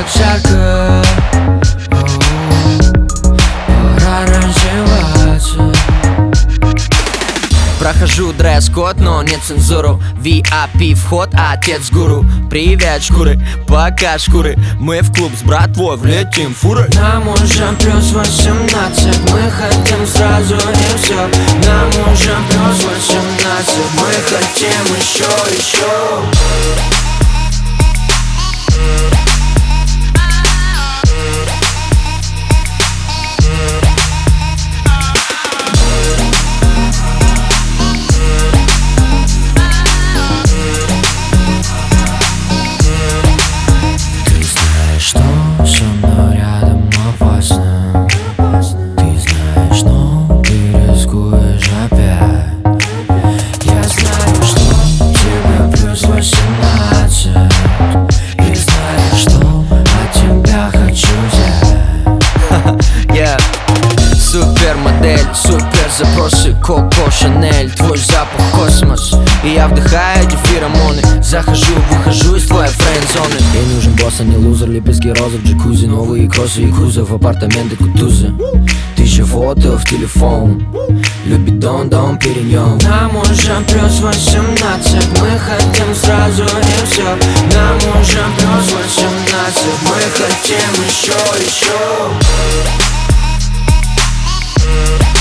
жарко, пора раздеваться. Прохожу дресс-код, но не цензуру. VIP вход, отец гуру. Привет, шкуры, пока шкуры. Мы в клуб с братвой влетим фуры. Нам уже плюс 18, мы хотим сразу и все. Нам уже плюс 18, мы хотим еще. Что со мной рядом опасно? Ты знаешь, но ты рискуешь опять. Я знаю, что тебе плюс 18, и знаю, что от тебя хочу Yeah. Супермодель, супер запросы, Коко Шанель. Твой запах космос, и я вдыхаю эти феромоны. Захожу, выхожу из твоей френд-зоны. Ей нужен босс, а не лузер. Лепестки розов, джакузи, новые кроссы и кузов, апартаменты, кутузы. 1000 фото в телефон, любит дом переньем. Нам уже плюс 18, мы хотим сразу и все. Нам уже плюс 18, мы хотим еще.